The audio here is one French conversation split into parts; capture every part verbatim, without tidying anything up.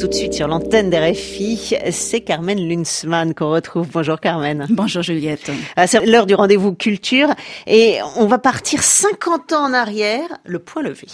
tout de suite sur l'antenne d'R F I. C'est Carmen Lunzmann qu'on retrouve. Bonjour Carmen. Bonjour Juliette. C'est l'heure du rendez-vous culture et on va partir cinquante ans en arrière, le point levé.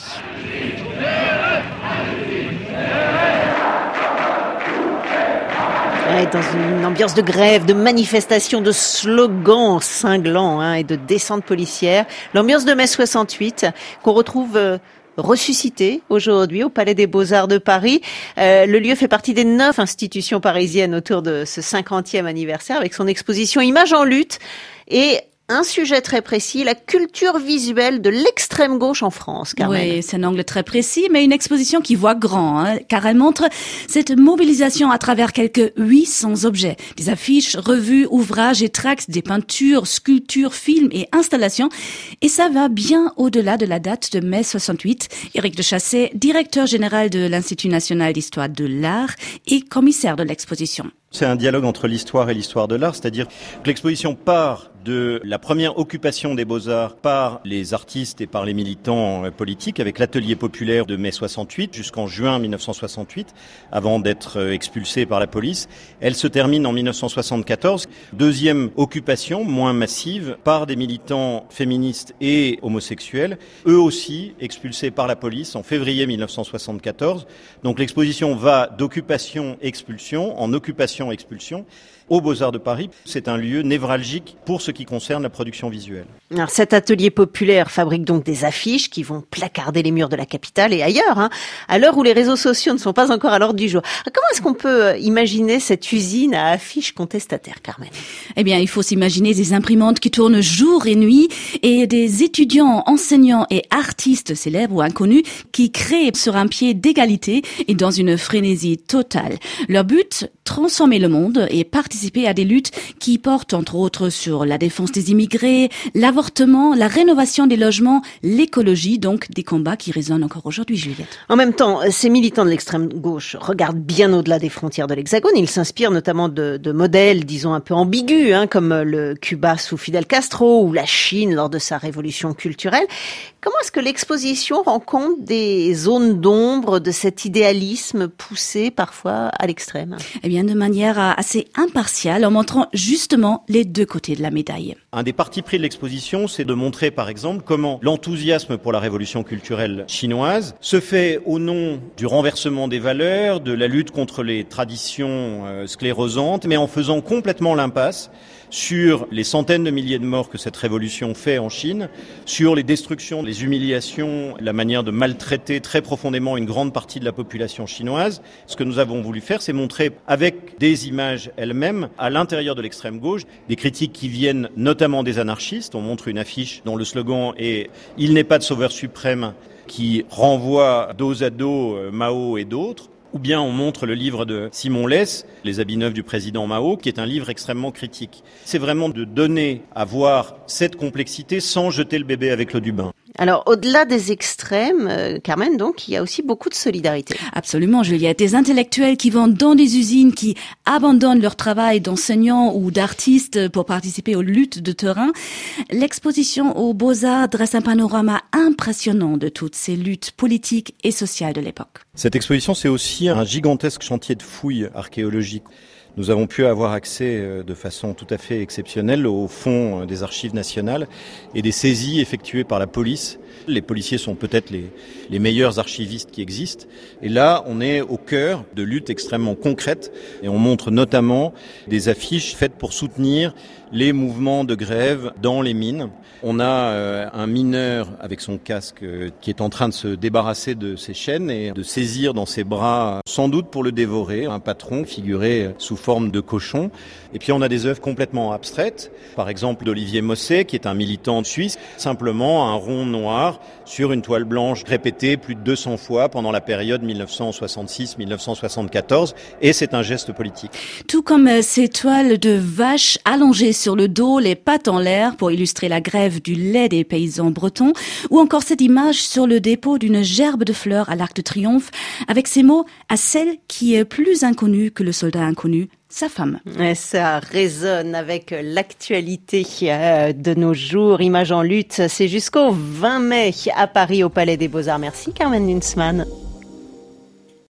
Ouais, dans une ambiance de grève, de manifestation, de slogans cinglants hein, et de descentes policières. L'ambiance de mai soixante-huit qu'on retrouve euh, ressuscité aujourd'hui au Palais des Beaux-Arts de Paris. Euh, le lieu fait partie des neuf institutions parisiennes autour de ce cinquantième anniversaire avec son exposition Images en lutte et un sujet très précis, la culture visuelle de l'extrême gauche en France, Carmen. Oui, c'est un angle très précis, mais une exposition qui voit grand, hein, car elle montre cette mobilisation à travers quelques huit cents objets. Des affiches, revues, ouvrages et tracts, des peintures, sculptures, films et installations. Et ça va bien au-delà de la date de mai soixante-huit. Éric de Chassey, directeur général de l'Institut national d'histoire de l'art et commissaire de l'exposition. C'est un dialogue entre l'histoire et l'histoire de l'art, c'est-à-dire que l'exposition part de la première occupation des Beaux-Arts par les artistes et par les militants politiques avec l'atelier populaire de mai soixante-huit jusqu'en juin mille neuf cent soixante-huit, avant d'être expulsés par la police. Elle se termine en mille neuf cent soixante-quatorze. Deuxième occupation, moins massive, par des militants féministes et homosexuels, eux aussi expulsés par la police en février mille neuf cent soixante-quatorze. Donc l'exposition va d'occupation-expulsion en occupation-expulsion. Aux Beaux-Arts de Paris, c'est un lieu névralgique pour ce qui concerne la production visuelle. Alors cet atelier populaire fabrique donc des affiches qui vont placarder les murs de la capitale et ailleurs, hein, à l'heure où les réseaux sociaux ne sont pas encore à l'ordre du jour. Comment est-ce qu'on peut imaginer cette usine à affiches contestataires, Carmen ? Eh bien, il faut s'imaginer des imprimantes qui tournent jour et nuit et des étudiants, enseignants et artistes célèbres ou inconnus qui créent sur un pied d'égalité et dans une frénésie totale. Leur but, transformer le monde et participer à des luttes qui portent entre autres sur la défense des immigrés, l'avortement, la rénovation des logements, l'écologie, donc des combats qui résonnent encore aujourd'hui, Juliette. En même temps, ces militants de l'extrême gauche regardent bien au-delà des frontières de l'Hexagone. Ils s'inspirent notamment de, de modèles, disons, un peu ambigus, hein, comme le Cuba sous Fidel Castro ou la Chine lors de sa révolution culturelle. Comment est-ce que l'exposition rend compte des zones d'ombre de cet idéalisme poussé parfois à l'extrême ? Eh bien, de manière assez impartiale, en montrant justement les deux côtés de la médaille. Un des partis pris de l'exposition, c'est de montrer par exemple comment l'enthousiasme pour la révolution culturelle chinoise se fait au nom du renversement des valeurs, de la lutte contre les traditions euh, sclérosantes, mais en faisant complètement l'impasse sur les centaines de milliers de morts que cette révolution fait en Chine, sur les destructions, les humiliations, la manière de maltraiter très profondément une grande partie de la population chinoise. Ce que nous avons voulu faire, c'est montrer avec des images elles-mêmes, à l'intérieur de l'extrême gauche, des critiques qui viennent notamment des anarchistes. On montre une affiche dont le slogan est « Il n'est pas de sauveur suprême » qui renvoie dos à dos Mao et d'autres. Ou bien on montre le livre de Simon Less, Les habits neufs du président Mao, qui est un livre extrêmement critique. C'est vraiment de donner à voir cette complexité sans jeter le bébé avec l'eau du bain. Alors, au-delà des extrêmes, euh, Carmen, donc, il y a aussi beaucoup de solidarité. Absolument, Juliette. Des intellectuels qui vont dans des usines, qui abandonnent leur travail d'enseignants ou d'artistes pour participer aux luttes de terrain. L'exposition aux Beaux-Arts dresse un panorama impressionnant de toutes ces luttes politiques et sociales de l'époque. Cette exposition, c'est aussi un gigantesque chantier de fouilles archéologiques. Nous avons pu avoir accès de façon tout à fait exceptionnelle au fonds des archives nationales et des saisies effectuées par la police. Les policiers sont peut-être les, les meilleurs archivistes qui existent. Et là, on est au cœur de luttes extrêmement concrètes et on montre notamment des affiches faites pour soutenir les mouvements de grève dans les mines. On a euh, un mineur avec son casque euh, qui est en train de se débarrasser de ses chaînes et de saisir dans ses bras, sans doute pour le dévorer, un patron figuré sous forme de cochon. Et puis on a des œuvres complètement abstraites, par exemple d'Olivier Mosset, qui est un militant suisse, simplement un rond noir sur une toile blanche répétée plus de deux cents fois pendant la période mille neuf cent soixante-six à mille neuf cent soixante-quatorze, et c'est un geste politique. Tout comme ces toiles de vaches allongées sur le dos, les pattes en l'air pour illustrer la grève du lait des paysans bretons, ou encore cette image sur le dépôt d'une gerbe de fleurs à l'Arc de Triomphe, avec ces mots à celle qui est plus inconnue que le soldat inconnu, sa femme. Et ça résonne avec l'actualité de nos jours. Images en lutte, c'est jusqu'au vingt mai à Paris au Palais des Beaux-Arts. Merci Carmen Lunzmann.